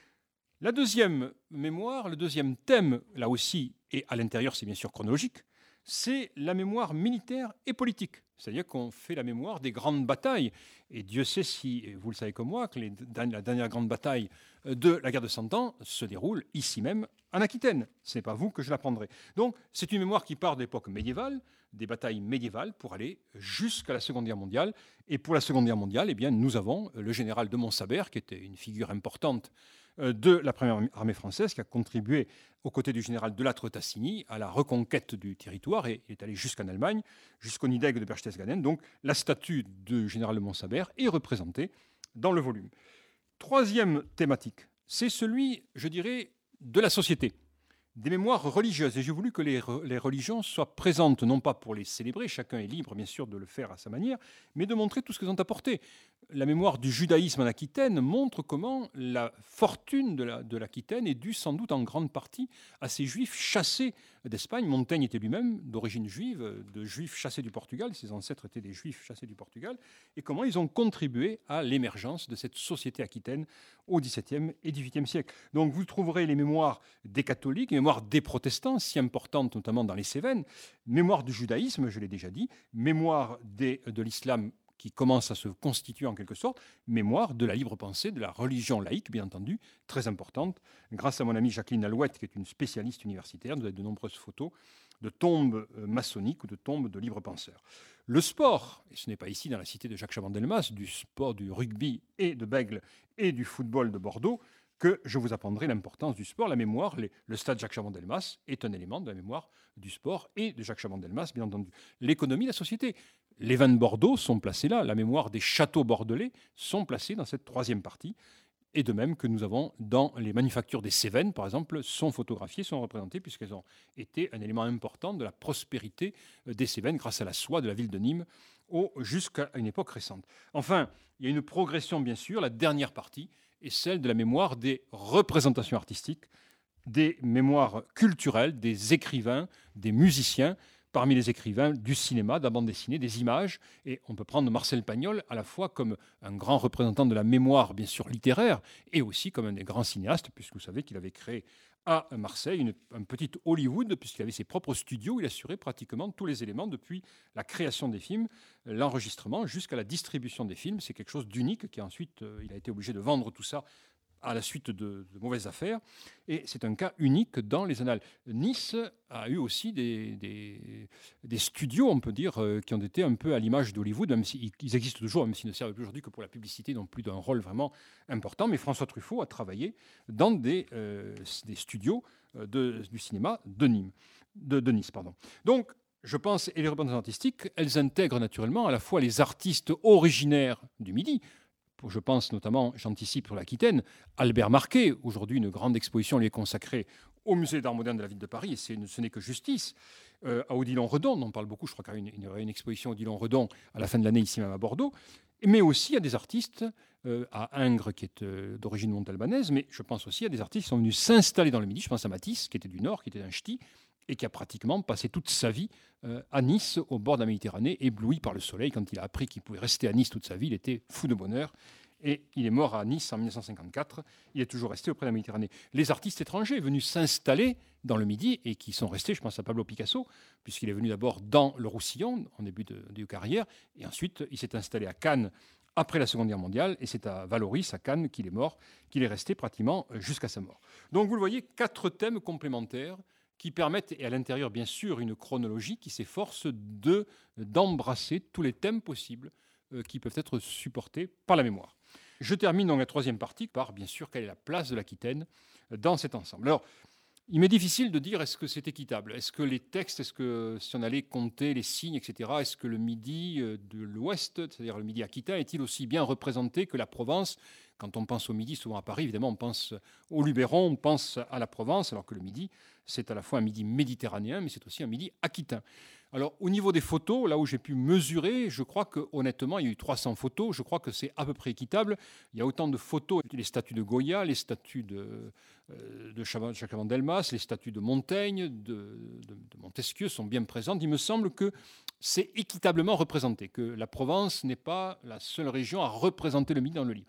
La deuxième mémoire, le deuxième thème, là aussi, et à l'intérieur c'est bien sûr chronologique, c'est la mémoire militaire et politique. C'est-à-dire qu'on fait la mémoire des grandes batailles. Et Dieu sait si, vous le savez comme moi, que les, la dernière grande bataille de la guerre de Cent Ans se déroule ici même, en Aquitaine. Ce n'est pas vous que je l'apprendrai. Donc, c'est une mémoire qui part de l'époque médiévale, des batailles médiévales, pour aller jusqu'à la Seconde Guerre mondiale. Et pour la Seconde Guerre mondiale, eh bien, nous avons le général de Montsabert, qui était une figure importante de la première armée française, qui a contribué aux côtés du général de Lattre-Tassigny à la reconquête du territoire, et il est allé jusqu'en Allemagne, jusqu'au Nidegg de Berchtesgaden. Donc la statue du général de Montsabert est représentée dans le volume. Troisième thématique, c'est celui, je dirais, de la société, des mémoires religieuses. Et j'ai voulu que les, les religions soient présentes, non pas pour les célébrer, chacun est libre bien sûr de le faire à sa manière, mais de montrer tout ce qu'elles ont apporté. La mémoire du judaïsme en Aquitaine montre comment la fortune de, la, de l'Aquitaine est due sans doute en grande partie à ces juifs chassés d'Espagne. Montaigne était lui-même d'origine juive, de juifs chassés du Portugal, ses ancêtres étaient des juifs chassés du Portugal, et comment ils ont contribué à l'émergence de cette société aquitaine au dix-septième et dix-huitième siècle. Donc vous trouverez les mémoires des catholiques, les mémoires des protestants, si importantes notamment dans les Cévennes, mémoire du judaïsme, je l'ai déjà dit, mémoire des, de l'islam qui commence à se constituer en quelque sorte, mémoire de la libre pensée, de la religion laïque, bien entendu, très importante. Grâce à mon amie Jacqueline Alouette, qui est une spécialiste universitaire, nous avons de nombreuses photos de tombes maçonniques ou de tombes de libres penseurs. Le sport, et ce n'est pas ici dans la cité de Jacques Chaban-Delmas, du sport du rugby et de Bègle et du football de Bordeaux, que je vous apprendrai l'importance du sport. La mémoire, les, le stade Jacques Chaban-Delmas est un élément de la mémoire du sport et de Jacques Chaban-Delmas, bien entendu. L'économie, la société. Les vins de Bordeaux sont placés là. La mémoire des châteaux bordelais sont placés dans cette troisième partie. Et de même que nous avons dans les manufactures des Cévennes, par exemple, sont photographiées, sont représentées, puisqu'elles ont été un élément important de la prospérité des Cévennes grâce à la soie de la ville de Nîmes jusqu'à une époque récente. Enfin, il y a une progression, bien sûr. La dernière partie est celle de la mémoire des représentations artistiques, des mémoires culturelles, des écrivains, des musiciens, parmi les écrivains du cinéma, de la bande dessinée, des images. Et on peut prendre Marcel Pagnol à la fois comme un grand représentant de la mémoire, bien sûr, littéraire, et aussi comme un des grands cinéastes, puisque vous savez qu'il avait créé à Marseille une, un petit Hollywood, puisqu'il avait ses propres studios, où il assurait pratiquement tous les éléments, depuis la création des films, l'enregistrement, jusqu'à la distribution des films. C'est quelque chose d'unique, qui ensuite, euh, il a été obligé de vendre tout ça à la suite de, de mauvaises affaires. Et c'est un cas unique dans les annales. Nice a eu aussi des, des, des studios, on peut dire, euh, qui ont été un peu à l'image d'Hollywood, même s'ils si, existent toujours, même s'ils ne servent plus aujourd'hui que pour la publicité, non plus d'un rôle vraiment important. Mais François Truffaut a travaillé dans des, euh, des studios de, du cinéma de, Nîmes, de, de Nice. Pardon. Donc, je pense, et les représentations artistiques, elles intègrent naturellement à la fois les artistes originaires du Midi. Je pense notamment, j'anticipe sur l'Aquitaine, Albert Marquet. Aujourd'hui, une grande exposition lui est consacrée au musée d'art moderne de la ville de Paris, et c'est, ce n'est que justice. Euh, à Odilon-Redon, on en parle beaucoup, je crois qu'il y aura une, une exposition Odilon-Redon à la fin de l'année ici même à Bordeaux, mais aussi à des artistes, euh, à Ingres qui est euh, d'origine montalbanaise, mais je pense aussi à des artistes qui sont venus s'installer dans le Midi. Je pense à Matisse, qui était du Nord, qui était d'un ch'ti, et qui a pratiquement passé toute sa vie euh, à Nice, au bord de la Méditerranée, ébloui par le soleil. Quand il a appris qu'il pouvait rester à Nice toute sa vie, il était fou de bonheur. Et il est mort à Nice en mille neuf cent cinquante-quatre. Il est toujours resté auprès de la Méditerranée. Les artistes étrangers venus s'installer dans le Midi et qui sont restés, je pense à Pablo Picasso, puisqu'il est venu d'abord dans le Roussillon, en début de, de carrière, et ensuite il s'est installé à Cannes après la Seconde Guerre mondiale, et c'est à Valoris, à Cannes, qu'il est mort, qu'il est resté pratiquement jusqu'à sa mort. Donc vous le voyez, quatre thèmes complémentaires qui permettent, et à l'intérieur bien sûr une chronologie qui s'efforce de, d'embrasser tous les thèmes possibles euh, qui peuvent être supportés par la mémoire. Je termine donc la troisième partie par, bien sûr, quelle est la place de l'Aquitaine dans cet ensemble. Alors, il m'est difficile de dire est-ce que c'est équitable. Est-ce que les textes, est-ce que si on allait compter les signes, et cetera, est-ce que le Midi de l'Ouest, c'est-à-dire le Midi aquitain, est-il aussi bien représenté que la Provence ? Quand on pense au Midi, souvent à Paris, évidemment, on pense au Luberon, on pense à la Provence, alors que le Midi, c'est à la fois un Midi méditerranéen, mais c'est aussi un Midi aquitain. Alors, au niveau des photos, là où j'ai pu mesurer, je crois que honnêtement, il y a eu trois cents photos. Je crois que c'est à peu près équitable. Il y a autant de photos, les statues de Goya, les statues de, euh, de Jacques Chaban-Delmas, les statues de Montaigne, de, de, de Montesquieu sont bien présentes. Il me semble que c'est équitablement représenté, que la Provence n'est pas la seule région à représenter le Midi dans le livre.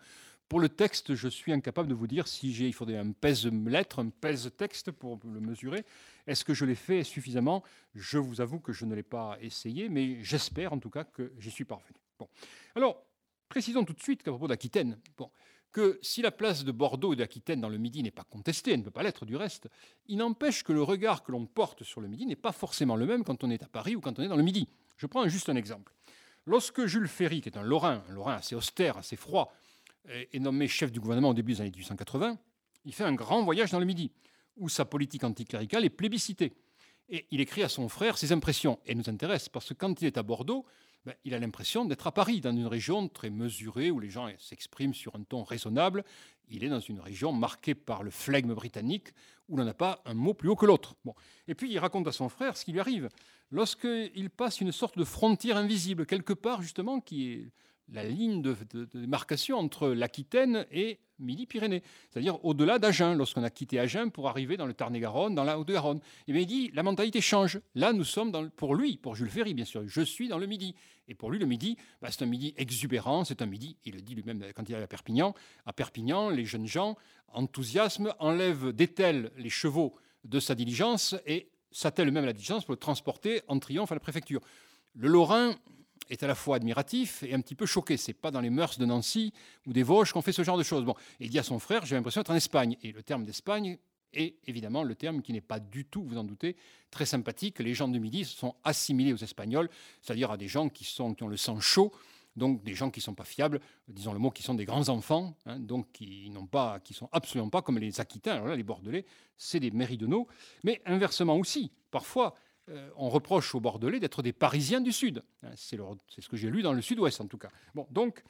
Pour le texte, je suis incapable de vous dire si j'ai, il faudrait un pèse-lettre, un pèse-texte pour le mesurer. Est-ce que je l'ai fait suffisamment? Je vous avoue que je ne l'ai pas essayé, mais j'espère en tout cas que j'y suis parvenu. Bon. Alors, précisons tout de suite qu'à propos d'Aquitaine, bon, que si la place de Bordeaux et d'Aquitaine dans le Midi n'est pas contestée, elle ne peut pas l'être du reste, il n'empêche que le regard que l'on porte sur le Midi n'est pas forcément le même quand on est à Paris ou quand on est dans le Midi. Je prends juste un exemple. Lorsque Jules Ferry, qui est un Lorrain, un Lorrain assez austère, assez froid, est nommé chef du gouvernement au début des années mille huit cent quatre-vingts, il fait un grand voyage dans le Midi, où sa politique anticléricale est plébiscitée. Et il écrit à son frère ses impressions. Et nous intéresse, parce que quand il est à Bordeaux, ben, il a l'impression d'être à Paris, dans une région très mesurée, où les gens s'expriment sur un ton raisonnable. Il est dans une région marquée par le flegme britannique, où l'on n'a pas un mot plus haut que l'autre. Bon. Et puis il raconte à son frère ce qui lui arrive, lorsqu'il passe une sorte de frontière invisible, quelque part justement, qui est la ligne de, de, de démarcation entre l'Aquitaine et Midi-Pyrénées, c'est-à-dire au-delà d'Agen, lorsqu'on a quitté Agen pour arriver dans le Tarn-et-Garonne, dans la Haute-Garonne. Et bien il dit, la mentalité change. Là, nous sommes, dans, pour lui, pour Jules Ferry, bien sûr, je suis dans le Midi. Et pour lui, le Midi, bah, c'est un Midi exubérant, c'est un Midi, il le dit lui-même quand il est à Perpignan. À Perpignan, les jeunes gens, enthousiasme, enlèvent, détellent les chevaux de sa diligence et s'attellent même à la diligence pour le transporter en triomphe à la préfecture. Le Lorrain est à la fois admiratif et un petit peu choqué. C'est pas dans les mœurs de Nancy ou des Vosges qu'on fait ce genre de choses. Bon, et il dit à son frère, j'ai l'impression d'être en Espagne. Et le terme d'Espagne est évidemment le terme qui n'est pas du tout, vous en doutez, très sympathique. Les gens du Midi se sont assimilés aux Espagnols, c'est-à-dire à des gens qui, sont, qui ont le sang chaud, donc des gens qui ne sont pas fiables, disons le mot, qui sont des grands enfants, hein, donc qui n'ont pas, qui sont absolument pas comme les Aquitains. Alors là, les Bordelais, c'est des méridionaux, mais inversement aussi, parfois. Euh, on reproche aux Bordelais d'être des Parisiens du Sud. C'est, le, c'est ce que j'ai lu dans le Sud-Ouest, en tout cas. Bon, donc,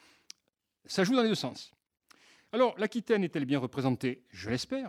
ça joue dans les deux sens. Alors, l'Aquitaine est-elle bien représentée? Je l'espère.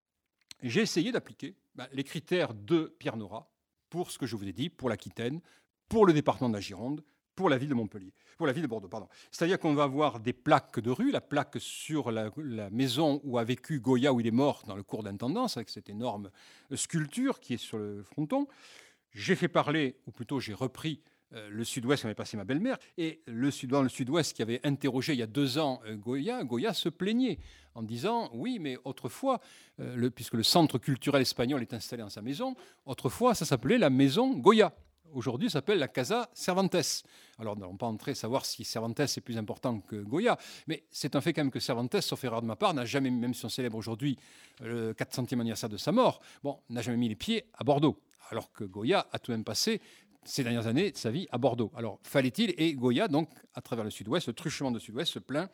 J'ai essayé d'appliquer ben, les critères de Pierre Nora pour ce que je vous ai dit, pour l'Aquitaine, pour le département de la Gironde, pour la ville de Montpellier, pour la ville de Bordeaux, pardon. C'est-à-dire qu'on va avoir des plaques de rue, la plaque sur la, la maison où a vécu Goya, où il est mort dans le cours d'intendance, avec cette énorme sculpture qui est sur le fronton. J'ai fait parler, ou plutôt j'ai repris euh, le Sud-Ouest où avait passé ma belle-mère, et le sud, dans le Sud-Ouest qui avait interrogé il y a deux ans euh, Goya, Goya se plaignait en disant « Oui, mais autrefois, euh, le, puisque le centre culturel espagnol est installé dans sa maison, autrefois ça s'appelait la maison Goya. Aujourd'hui, ça s'appelle la Casa Cervantes. » Alors, nous n'allons pas entrer à savoir si Cervantes est plus important que Goya, mais c'est un fait quand même que Cervantes, sauf erreur de ma part, n'a jamais, même si on célèbre aujourd'hui le quatre centième anniversaire de sa mort, bon, n'a jamais mis les pieds à Bordeaux. Alors que Goya a tout de même passé ces dernières années de sa vie à Bordeaux. Alors, fallait-il, et Goya, donc, à travers le Sud-Ouest, le truchement de Sud-Ouest, se plaint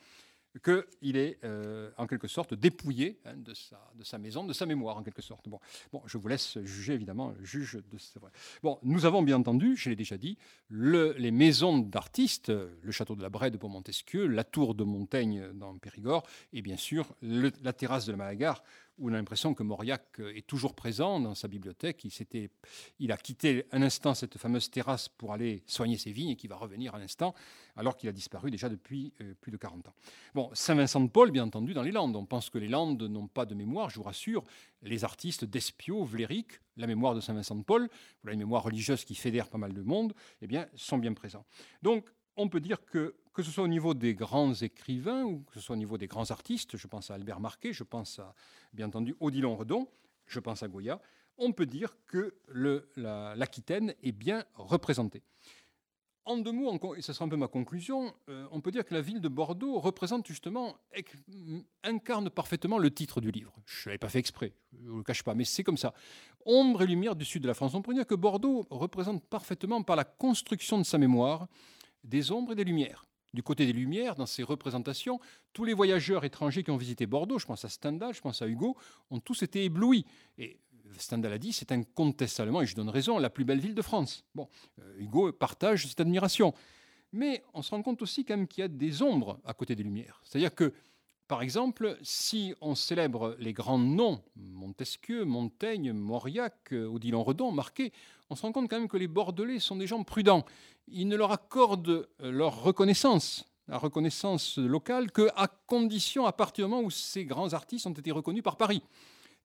qu'il est, euh, en quelque sorte, dépouillé hein, de, sa, de sa maison, de sa mémoire, en quelque sorte. Bon, bon je vous laisse juger, évidemment, juge de... C'est vrai. Bon, nous avons bien entendu, je l'ai déjà dit, le, les maisons d'artistes, le château de la Brède pour Montesquieu, la tour de Montaigne dans Périgord, et bien sûr, le, la terrasse de la Malagar, où on a l'impression que Mauriac est toujours présent dans sa bibliothèque. Il, s'était, il a quitté un instant cette fameuse terrasse pour aller soigner ses vignes et qui va revenir un instant, alors qu'il a disparu déjà depuis euh, plus de quarante ans. Bon, Saint-Vincent-de-Paul, bien entendu, dans les Landes. On pense que les Landes n'ont pas de mémoire, je vous rassure. Les artistes d'Espiau, Vléric, la mémoire de Saint-Vincent-de-Paul, voilà une mémoire religieuse qui fédère pas mal de monde, eh bien, sont bien présents. Donc, on peut dire que, que ce soit au niveau des grands écrivains ou que ce soit au niveau des grands artistes, je pense à Albert Marquet, je pense à, bien entendu, Odilon Redon, je pense à Goya, on peut dire que le, la, l'Aquitaine est bien représentée. En deux mots, et ce sera un peu ma conclusion, euh, on peut dire que la ville de Bordeaux représente justement, incarne parfaitement le titre du livre. Je ne l'avais pas fait exprès, je ne le cache pas, mais c'est comme ça. Ombre et lumière du sud de la France. On peut dire que Bordeaux représente parfaitement par la construction de sa mémoire des ombres et des lumières. Du côté des lumières, dans ces représentations, tous les voyageurs étrangers qui ont visité Bordeaux, je pense à Stendhal, je pense à Hugo, ont tous été éblouis. Et Stendhal a dit, c'est incontestablement, et je donne raison, la plus belle ville de France. Bon, euh, Hugo partage cette admiration. Mais on se rend compte aussi quand même qu'il y a des ombres à côté des lumières. C'est-à-dire que, par exemple, si on célèbre les grands noms, Montesquieu, Montaigne, Mauriac, Odilon Redon, Marquet, on se rend compte quand même que les Bordelais sont des gens prudents. Ils ne leur accordent leur reconnaissance, la reconnaissance locale, qu'à condition, à partir du moment où ces grands artistes ont été reconnus par Paris.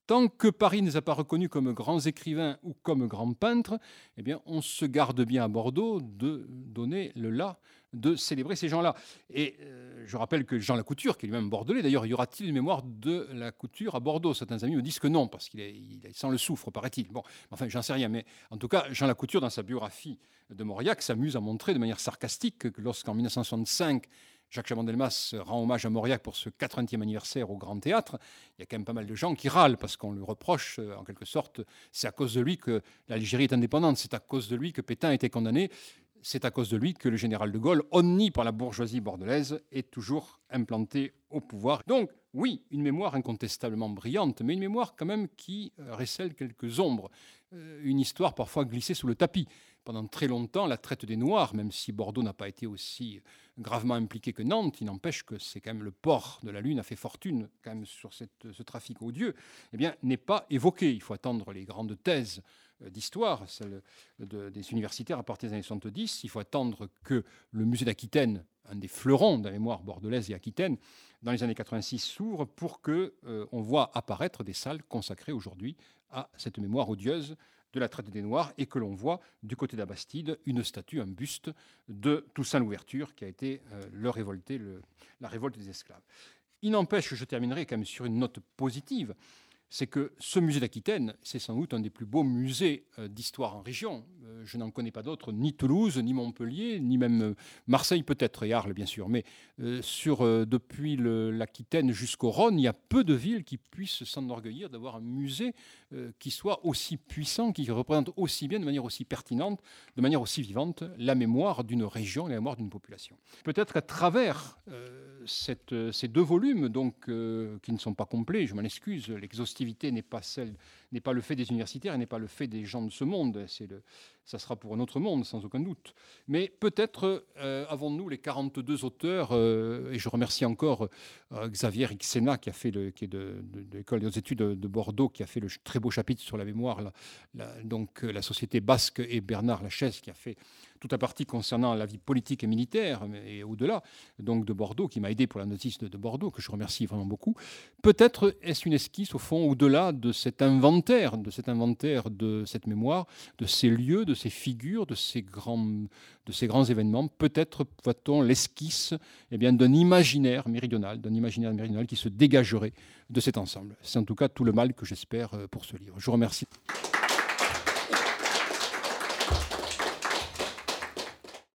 Tant que Paris ne les a pas reconnus comme grands écrivains ou comme grands peintres, eh bien, on se garde bien à Bordeaux de donner le là, de célébrer ces gens-là. Et euh, je rappelle que Jean Lacouture, qui est lui-même bordelais, d'ailleurs, y aura-t-il une mémoire de Lacouture à Bordeaux? Certains amis me disent que non, parce qu'il est, il sent le soufre, paraît-il. Bon, enfin, j'en sais rien. Mais en tout cas, Jean Lacouture, dans sa biographie de Mauriac, s'amuse à montrer de manière sarcastique que lorsqu'en mille neuf cent soixante-cinq, Jacques Chaban-Delmas rend hommage à Mauriac pour ce quatre-vingtième anniversaire au Grand Théâtre, il y a quand même pas mal de gens qui râlent parce qu'on lui reproche, en quelque sorte, c'est à cause de lui que l'Algérie est indépendante, c'est à cause de lui que Pétain a été condamné, c'est à cause de lui que le général de Gaulle, honni par la bourgeoisie bordelaise, est toujours implanté au pouvoir. Donc, oui, une mémoire incontestablement brillante, mais une mémoire quand même qui récèle quelques ombres. Une histoire parfois glissée sous le tapis. Pendant très longtemps, la traite des Noirs, même si Bordeaux n'a pas été aussi gravement impliqué que Nantes, il n'empêche que c'est quand même le port de la Lune a fait fortune quand même sur cette, ce trafic odieux, eh bien, n'est pas évoqué. Il faut attendre les grandes thèses d'histoire, celles de, des universitaires à partir des années soixante-dix. Il faut attendre que le musée d'Aquitaine, un des fleurons de la mémoire bordelaise et aquitaine, dans les années quatre-vingt-six s'ouvre pour qu'on euh, voit apparaître des salles consacrées aujourd'hui à cette mémoire odieuse de la traite des Noirs et que l'on voit du côté de la Bastide une statue, un buste de Toussaint Louverture qui a été euh, le révolté, le, la révolte des esclaves. Il n'empêche que je terminerai quand même sur une note positive, c'est que ce musée d'Aquitaine, c'est sans doute un des plus beaux musées euh, d'histoire en région. Euh, je n'en connais pas d'autres, ni Toulouse, ni Montpellier, ni même euh, Marseille peut-être, et Arles bien sûr. Mais euh, sur, euh, depuis le, l'Aquitaine jusqu'au Rhône, il y a peu de villes qui puissent s'enorgueillir d'avoir un musée euh, qui soit aussi puissant, qui représente aussi bien, de manière aussi pertinente, de manière aussi vivante, la mémoire d'une région, la mémoire d'une population. Peut-être qu'à travers euh, cette, ces deux volumes, donc, euh, qui ne sont pas complets, je m'en excuse, l'exhaustivité n'est pas celle, n'est pas le fait des universitaires et n'est pas le fait des gens de ce monde. C'est le, ça sera pour un autre monde, sans aucun doute. Mais peut-être euh, avons-nous les quarante-deux auteurs, euh, et je remercie encore euh, Xavier Ixena, qui, a fait le, qui est de, de, de l'école des études de, de Bordeaux, qui a fait le très beau chapitre sur la mémoire, la, la, donc la société basque, et Bernard Lachaise, qui a fait toute la partie concernant la vie politique et militaire, et au-delà, donc de Bordeaux, qui m'a aidé pour la notice de, de Bordeaux, que je remercie vraiment beaucoup. Peut-être est-ce une esquisse, au fond, au-delà de cet inventaire, de cet inventaire de cette mémoire, de ces lieux, de ces figures, de ces grands, de ces grands événements. Peut-être voit-on l'esquisse eh bien, d'un imaginaire méridional, d'un imaginaire méridional qui se dégagerait de cet ensemble. C'est en tout cas tout le mal que j'espère pour ce livre. Je vous remercie.